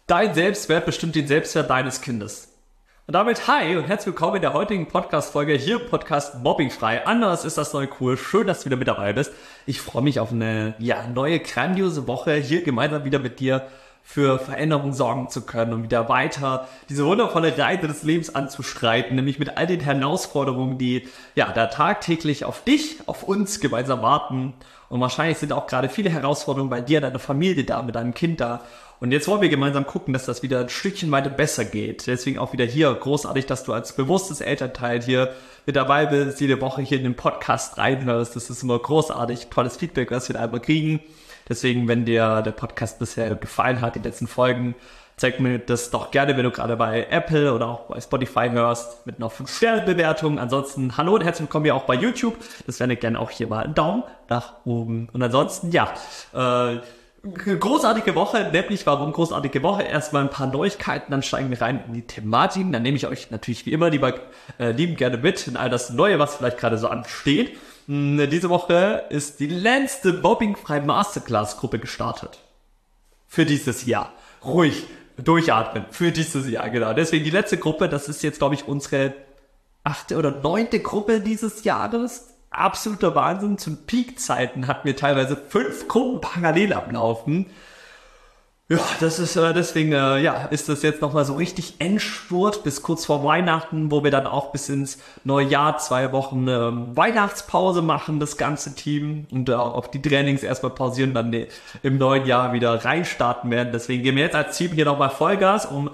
Dein Selbstwert bestimmt den Selbstwert deines Kindes. Und damit hi und herzlich willkommen in der heutigen Podcast-Folge hier im Podcast Mobbingfrei. Anders ist das neu cool. Schön, dass du wieder mit dabei bist. Ich freue mich auf eine neue, grandiose Woche hier gemeinsam wieder mit dir für Veränderung sorgen zu können und wieder weiter diese wundervolle Reise des Lebens anzustreiten, nämlich mit all den Herausforderungen, die da tagtäglich auf dich, auf uns gemeinsam warten. Und wahrscheinlich sind auch gerade viele Herausforderungen bei dir, deiner Familie da, mit deinem Kind da. Und jetzt wollen wir gemeinsam gucken, dass das wieder ein Stückchen weiter besser geht. Deswegen auch wieder hier großartig, dass du als bewusstes Elternteil hier mit dabei bist, jede Woche hier in den Podcast reinhörst. Das ist immer großartig, tolles Feedback, was wir da immer kriegen. Deswegen, wenn dir der Podcast bisher gefallen hat, die letzten Folgen, zeig mir das doch gerne, wenn du gerade bei Apple oder auch bei Spotify hörst, mit einer 5-Sterne-Bewertung. Ansonsten, hallo und herzlich willkommen hier auch bei YouTube. Das wäre gerne auch hier mal einen Daumen nach oben. Und ansonsten, großartige Woche, nämlich warum großartige Woche? Erstmal ein paar Neuigkeiten, dann steigen wir rein in die Thematik. Dann nehme ich euch natürlich wie immer liebend gerne mit in all das Neue, was vielleicht gerade so ansteht. Diese Woche ist die letzte Mobbingfrei Masterclass-Gruppe gestartet. Für dieses Jahr. Ruhig durchatmen. Für dieses Jahr, genau. Deswegen die letzte Gruppe, das ist jetzt, glaube ich, unsere 8. oder 9. Gruppe dieses Jahres. Absoluter Wahnsinn. Zu Peak-Zeiten hatten wir teilweise 5 Gruppen parallel ablaufen. Ja, das ist deswegen ist das jetzt nochmal so richtig Endspurt bis kurz vor Weihnachten, wo wir dann auch bis ins neue Jahr 2 Wochen Weihnachtspause machen, das ganze Team, und auch die Trainings erstmal pausieren, dann im neuen Jahr wieder reinstarten werden. Deswegen geben wir jetzt als Team hier nochmal Vollgas, um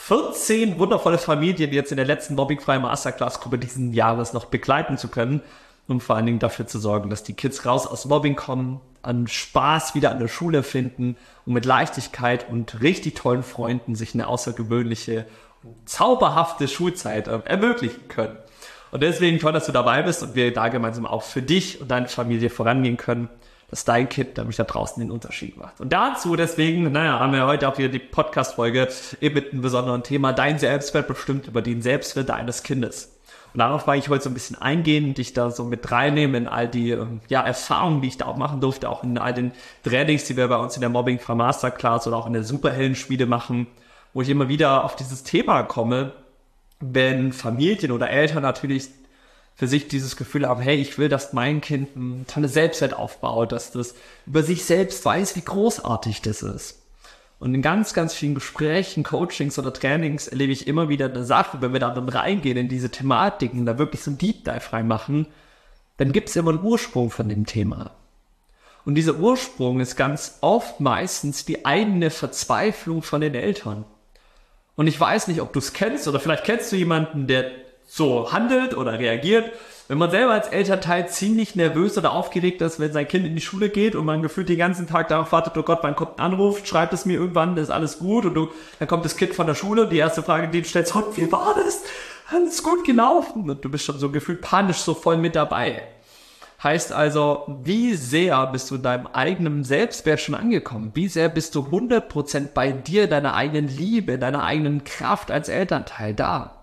14 wundervolle Familien jetzt in der letzten Mobbingfreien Masterclass-Gruppe diesen Jahres noch begleiten zu können. Und vor allen Dingen dafür zu sorgen, dass die Kids raus aus Mobbing kommen, an Spaß wieder an der Schule finden und mit Leichtigkeit und richtig tollen Freunden sich eine außergewöhnliche, zauberhafte Schulzeit ermöglichen können. Und deswegen toll, dass du dabei bist und wir da gemeinsam auch für dich und deine Familie vorangehen können, dass dein Kind nämlich da draußen den Unterschied macht. Und dazu deswegen, haben wir heute auch wieder die Podcast-Folge eben mit einem besonderen Thema, dein Selbstwert bestimmt über den Selbstwert deines Kindes. Und darauf war ich heute so ein bisschen eingehen und dich da so mit reinnehmen in all die Erfahrungen, die ich da auch machen durfte, auch in all den Trainings, die wir bei uns in der Mobbing-Frei Masterclass oder auch in der Superheldenschmiede machen, wo ich immer wieder auf dieses Thema komme, wenn Familien oder Eltern natürlich für sich dieses Gefühl haben, hey, ich will, dass mein Kind ein tolles Selbstwert aufbaut, dass das über sich selbst weiß, wie großartig das ist. Und in ganz, ganz vielen Gesprächen, Coachings oder Trainings erlebe ich immer wieder eine Sache, wenn wir da dann reingehen in diese Thematiken, da wirklich so ein Deep Dive reinmachen, dann gibt es immer einen Ursprung von dem Thema. Und dieser Ursprung ist ganz oft meistens die eigene Verzweiflung von den Eltern. Und ich weiß nicht, ob du es kennst oder vielleicht kennst du jemanden, der so handelt oder reagiert, wenn man selber als Elternteil ziemlich nervös oder aufgeregt ist, wenn sein Kind in die Schule geht und man gefühlt den ganzen Tag darauf wartet, oh Gott, wann kommt ein Anruf, schreibt es mir irgendwann, ist alles gut, und dann kommt das Kind von der Schule und die erste Frage, die du stellst, wie war das? Alles gut gelaufen? Und du bist schon so gefühlt panisch so voll mit dabei. Heißt also, wie sehr bist du in deinem eigenen Selbstwert schon angekommen? Wie sehr bist du 100% bei dir, deiner eigenen Liebe, deiner eigenen Kraft als Elternteil da?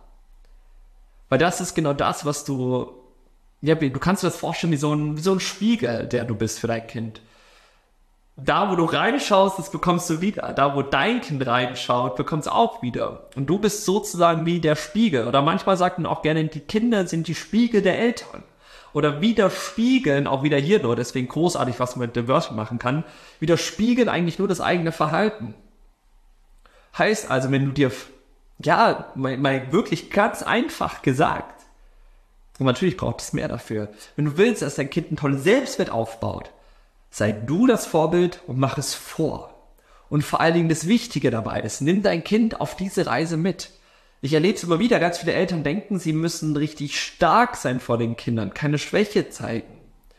Weil das ist genau das, was du kannst dir das vorstellen wie so ein Spiegel, der du bist für dein Kind. Da, wo du reinschaust, das bekommst du wieder. Da, wo dein Kind reinschaut, bekommst du auch wieder. Und du bist sozusagen wie der Spiegel. Oder manchmal sagt man auch gerne, die Kinder sind die Spiegel der Eltern. Oder widerspiegeln, auch wieder hier nur, deswegen großartig, was man mit dem Wörtchen machen kann, widerspiegeln eigentlich nur das eigene Verhalten. Heißt also, wenn du dir, mal wirklich ganz einfach gesagt, und natürlich braucht es mehr dafür. Wenn du willst, dass dein Kind ein tolles Selbstwert aufbaut, sei du das Vorbild und mach es vor. Und vor allen Dingen das Wichtige dabei ist, nimm dein Kind auf diese Reise mit. Ich erlebe es immer wieder, ganz viele Eltern denken, sie müssen richtig stark sein vor den Kindern, keine Schwäche zeigen.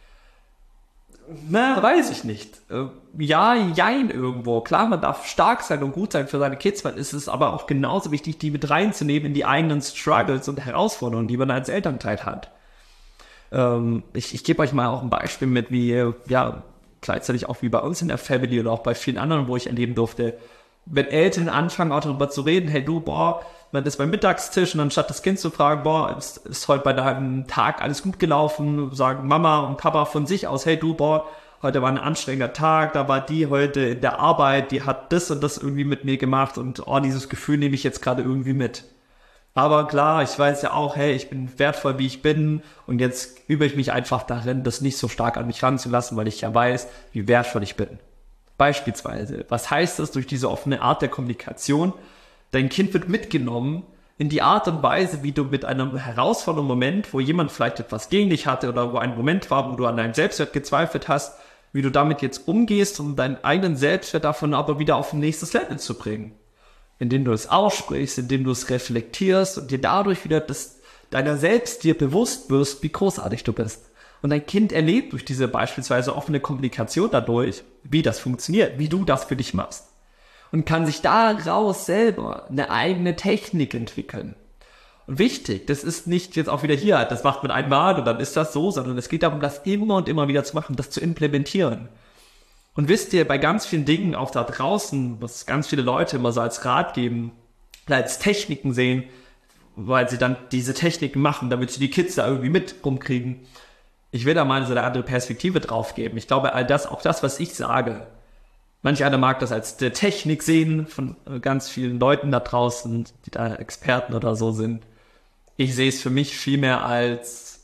Weiß ich nicht. Jein irgendwo. Klar, man darf stark sein und gut sein für seine Kids, weil es ist aber auch genauso wichtig, die mit reinzunehmen in die eigenen Struggles und Herausforderungen, die man als Elternteil hat. Ich gebe euch mal auch ein Beispiel mit, wie, gleichzeitig auch wie bei uns in der Family oder auch bei vielen anderen, wo ich erleben durfte, wenn Eltern anfangen auch darüber zu reden, hey du, man ist beim Mittagstisch und anstatt das Kind zu fragen, ist heute bei deinem Tag alles gut gelaufen, sagen Mama und Papa von sich aus, hey du, heute war ein anstrengender Tag, da war die heute in der Arbeit, die hat das und das irgendwie mit mir gemacht und dieses Gefühl nehme ich jetzt gerade irgendwie mit. Aber klar, ich weiß ja auch, hey, ich bin wertvoll, wie ich bin und jetzt übe ich mich einfach darin, das nicht so stark an mich ranzulassen, weil ich ja weiß, wie wertvoll ich bin. Beispielsweise, was heißt das durch diese offene Art der Kommunikation? Dein Kind wird mitgenommen in die Art und Weise, wie du mit einem herausfordernden Moment, wo jemand vielleicht etwas gegen dich hatte oder wo ein Moment war, wo du an deinem Selbstwert gezweifelt hast, wie du damit jetzt umgehst, um deinen eigenen Selbstwert davon aber wieder auf ein nächstes Level zu bringen. Indem du es aussprichst, indem du es reflektierst und dir dadurch wieder deiner selbst dir bewusst wirst, wie großartig du bist. Und dein Kind erlebt durch diese beispielsweise offene Kommunikation dadurch, wie das funktioniert, wie du das für dich machst. Und kann sich daraus selber eine eigene Technik entwickeln. Und wichtig, das ist nicht jetzt auch wieder hier, das macht man einmal und dann ist das so, sondern es geht darum, das immer und immer wieder zu machen, das zu implementieren. Und wisst ihr, bei ganz vielen Dingen auch da draußen, was ganz viele Leute immer so als Rat geben, als Techniken sehen, weil sie dann diese Techniken machen, damit sie die Kids da irgendwie mit rumkriegen. Ich will da mal so eine andere Perspektive drauf geben. Ich glaube, auch das, was ich sage, manch einer mag das als der Technik sehen von ganz vielen Leuten da draußen, die da Experten oder so sind. Ich sehe es für mich vielmehr als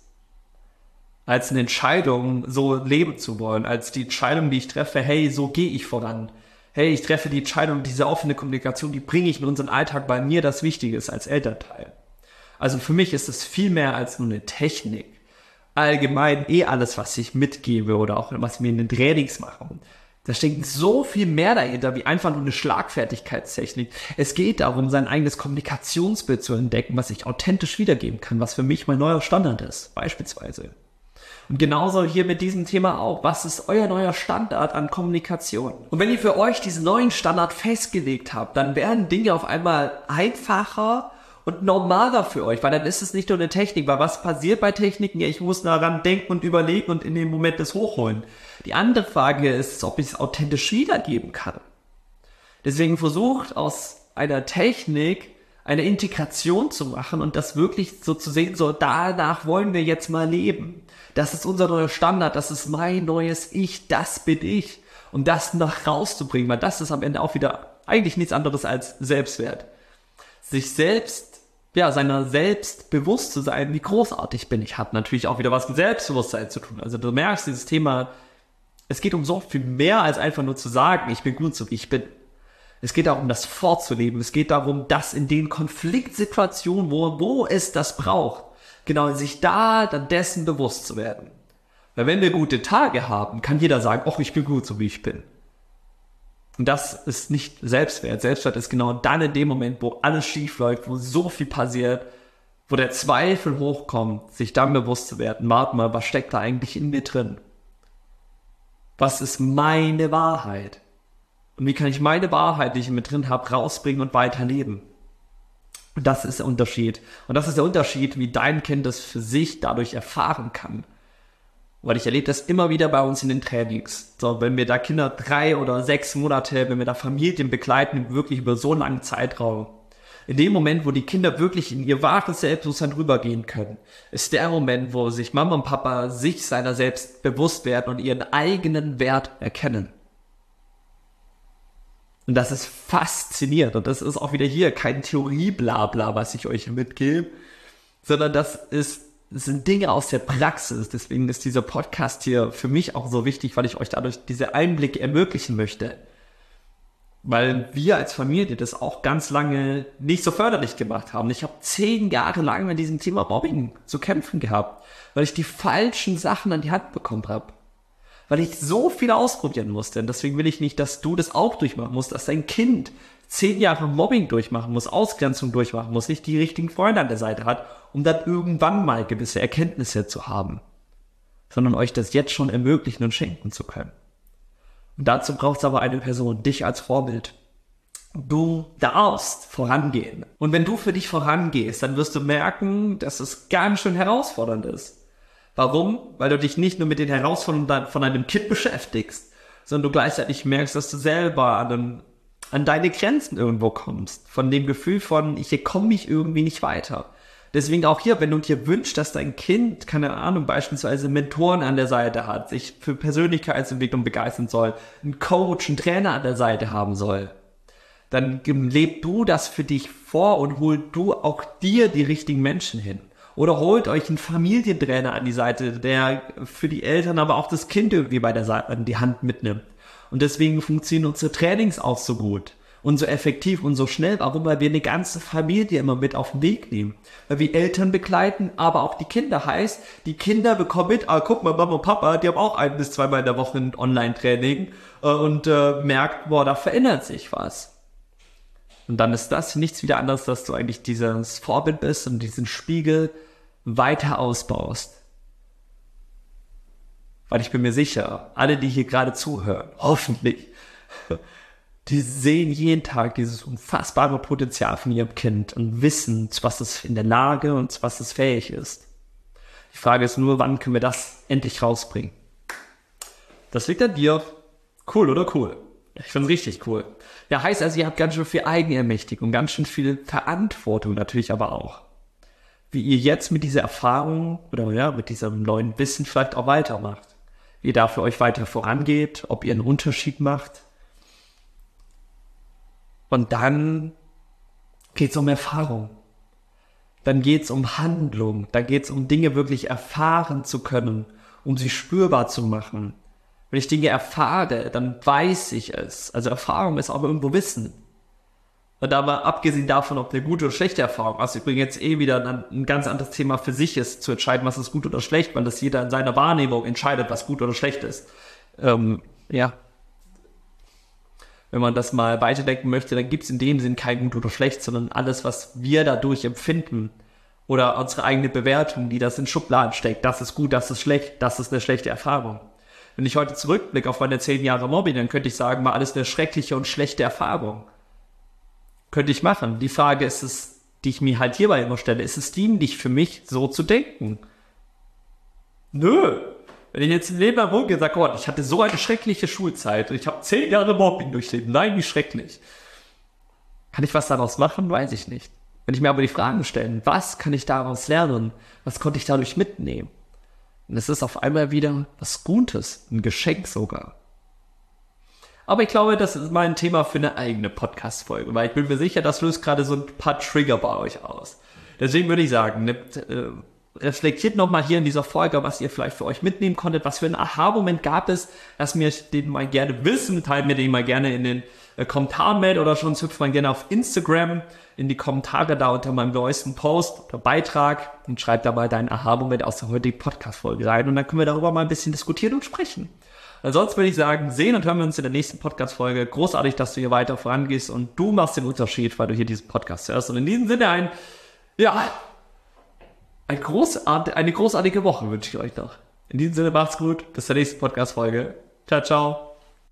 eine Entscheidung, so leben zu wollen, als die Entscheidung, die ich treffe, hey, so gehe ich voran. Hey, ich treffe die Entscheidung, diese offene Kommunikation, die bringe ich in unseren Alltag, weil mir das wichtig ist als Elternteil. Also für mich ist es viel mehr als nur eine Technik. Allgemein alles, was ich mitgebe oder auch was wir in den Trainings machen. Da steckt so viel mehr dahinter, wie einfach nur eine Schlagfertigkeitstechnik. Es geht darum, sein eigenes Kommunikationsbild zu entdecken, was ich authentisch wiedergeben kann, was für mich mein neuer Standard ist, beispielsweise. Und genauso hier mit diesem Thema auch. Was ist euer neuer Standard an Kommunikation? Und wenn ihr für euch diesen neuen Standard festgelegt habt, dann werden Dinge auf einmal einfacher und normaler für euch, weil dann ist es nicht nur eine Technik, weil was passiert bei Techniken? Ja, ich muss daran denken und überlegen und in dem Moment das hochholen. Die andere Frage ist, ob ich es authentisch wiedergeben kann. Deswegen versucht aus einer Technik eine Integration zu machen und das wirklich so zu sehen, so danach wollen wir jetzt mal leben. Das ist unser neuer Standard, das ist mein neues Ich, das bin ich. Und das nach rauszubringen, weil das ist am Ende auch wieder eigentlich nichts anderes als Selbstwert. Sich selbst, seiner selbst bewusst zu sein, wie großartig bin ich, hat natürlich auch wieder was mit Selbstbewusstsein zu tun. Also du merkst, dieses Thema, es geht um so viel mehr als einfach nur zu sagen, ich bin gut so wie ich bin. Es geht darum, das vorzuleben. Es geht darum, dass in den Konfliktsituationen, wo es das braucht, genau sich da dann dessen bewusst zu werden. Weil wenn wir gute Tage haben, kann jeder sagen, ach, ich bin gut so wie ich bin. Und das ist nicht Selbstwert. Selbstwert ist genau dann in dem Moment, wo alles schief läuft, wo so viel passiert, wo der Zweifel hochkommt, sich dann bewusst zu werden, warte mal, was steckt da eigentlich in mir drin? Was ist meine Wahrheit? Und wie kann ich meine Wahrheit, die ich mit drin habe, rausbringen und weiterleben? Und das ist der Unterschied. Und das ist der Unterschied, wie dein Kind das für sich dadurch erfahren kann. Weil ich erlebe das immer wieder bei uns in den Trainings. So, wenn wir da Kinder 3 oder 6 Monate, wenn wir da Familien begleiten, wirklich über so einen langen Zeitraum. In dem Moment, wo die Kinder wirklich in ihr wahres Selbstbewusstsein rübergehen können, ist der Moment, wo sich Mama und Papa sich seiner selbst bewusst werden und ihren eigenen Wert erkennen. Und das ist faszinierend. Und das ist auch wieder hier kein Theorie-Blabla, was ich euch mitgebe, sondern das sind Dinge aus der Praxis. Deswegen ist dieser Podcast hier für mich auch so wichtig, weil ich euch dadurch diese Einblicke ermöglichen möchte. Weil wir als Familie das auch ganz lange nicht so förderlich gemacht haben. Ich habe 10 Jahre lang mit diesem Thema Mobbing zu kämpfen gehabt, weil ich die falschen Sachen an die Hand bekommen habe. Weil ich so viel ausprobieren musste. Und deswegen will ich nicht, dass du das auch durchmachen musst, dass dein Kind 10 Jahre Mobbing durchmachen muss, Ausgrenzung durchmachen muss, nicht die richtigen Freunde an der Seite hat, um dann irgendwann mal gewisse Erkenntnisse zu haben. Sondern euch das jetzt schon ermöglichen und schenken zu können. Und dazu braucht es aber eine Person, dich als Vorbild. Du darfst vorangehen. Und wenn du für dich vorangehst, dann wirst du merken, dass es ganz schön herausfordernd ist. Warum? Weil du dich nicht nur mit den Herausforderungen von deinem Kind beschäftigst, sondern du gleichzeitig merkst, dass du selber an deine Grenzen irgendwo kommst. Von dem Gefühl von, hier komme ich irgendwie nicht weiter. Deswegen auch hier, wenn du dir wünschst, dass dein Kind, keine Ahnung, beispielsweise Mentoren an der Seite hat, sich für Persönlichkeitsentwicklung begeistern soll, einen Coach, einen Trainer an der Seite haben soll, dann leb du das für dich vor und hol du auch dir die richtigen Menschen hin. Oder holt euch einen Familientrainer an die Seite, der für die Eltern, aber auch das Kind irgendwie bei der Seite an die Hand mitnimmt. Und deswegen funktionieren unsere Trainings auch so gut und so effektiv und so schnell. Warum? Weil wir eine ganze Familie immer mit auf den Weg nehmen. Weil wir Eltern begleiten, aber auch die Kinder. Heißt, die Kinder bekommen mit, guck mal, Mama und Papa, die haben auch 1 bis 2 Mal in der Woche ein Online-Training und merkt, boah, da verändert sich was. Und dann ist das nichts wieder anderes, dass du eigentlich dieses Vorbild bist und diesen Spiegel weiter ausbaust. Weil ich bin mir sicher, alle, die hier gerade zuhören, hoffentlich, die sehen jeden Tag dieses unfassbare Potenzial von ihrem Kind und wissen, zu was es in der Lage und zu was es fähig ist. Die Frage ist nur, wann können wir das endlich rausbringen? Das liegt an dir. Cool, oder cool? Ich finde es richtig cool. Ja, heißt also, ihr habt ganz schön viel Eigenermächtigung, ganz schön viel Verantwortung natürlich aber auch. Wie ihr jetzt mit dieser Erfahrung oder ja, mit diesem neuen Wissen vielleicht auch weitermacht. Wie ihr da für euch weiter vorangeht, ob ihr einen Unterschied macht. Und dann geht es um Erfahrung. Dann geht es um Handlung. Dann geht es um Dinge wirklich erfahren zu können, um sie spürbar zu machen. Wenn ich Dinge erfahre, dann weiß ich es. Also Erfahrung ist auch irgendwo Wissen. Und aber abgesehen davon, ob eine gute oder schlechte Erfahrung, was übrigens jetzt wieder ein ganz anderes Thema für sich ist, zu entscheiden, was ist gut oder schlecht, weil das jeder in seiner Wahrnehmung entscheidet, was gut oder schlecht ist. Ja. Wenn man das mal weiterdenken möchte, dann gibt es in dem Sinn kein gut oder schlecht, sondern alles, was wir dadurch empfinden oder unsere eigene Bewertung, die das in Schubladen steckt. Das ist gut, das ist schlecht, das ist eine schlechte Erfahrung. Wenn ich heute zurückblicke auf meine 10 Jahre Mobbing, dann könnte ich sagen, war alles eine schreckliche und schlechte Erfahrung. Könnte ich machen. Die Frage ist es, die ich mir halt hierbei immer stelle, ist es dienlich für mich, so zu denken? Nö. Wenn ich jetzt ein Leben lang rumgehe und sage, Gott, ich hatte so eine schreckliche Schulzeit und ich habe 10 Jahre Mobbing durchlebt. Nein, wie schrecklich. Kann ich was daraus machen? Weiß ich nicht. Wenn ich mir aber die Fragen stelle, was kann ich daraus lernen? Was konnte ich dadurch mitnehmen? Und es ist auf einmal wieder was Gutes, ein Geschenk sogar. Aber ich glaube, das ist mal ein Thema für eine eigene Podcast-Folge, weil ich bin mir sicher, das löst gerade so ein paar Trigger bei euch aus. Deswegen würde ich sagen, reflektiert nochmal hier in dieser Folge, was ihr vielleicht für euch mitnehmen konntet, was für einen Aha-Moment gab es, lasst mir den mal gerne wissen, teilt mir den mal gerne in den Kommentaren mit oder schon hüpft mal gerne auf Instagram in die Kommentare da unter meinem neuesten Post oder Beitrag und schreibt dabei deinen Aha-Moment aus der heutigen Podcast-Folge rein und dann können wir darüber mal ein bisschen diskutieren und sprechen. Ansonsten würde ich sagen, sehen und hören wir uns in der nächsten Podcast-Folge. Großartig, dass du hier weiter vorangehst und du machst den Unterschied, weil du hier diesen Podcast hörst. Und in diesem Sinne eine großartige Woche wünsche ich euch noch. In diesem Sinne macht's gut. Bis zur nächsten Podcast-Folge. Ciao, ciao.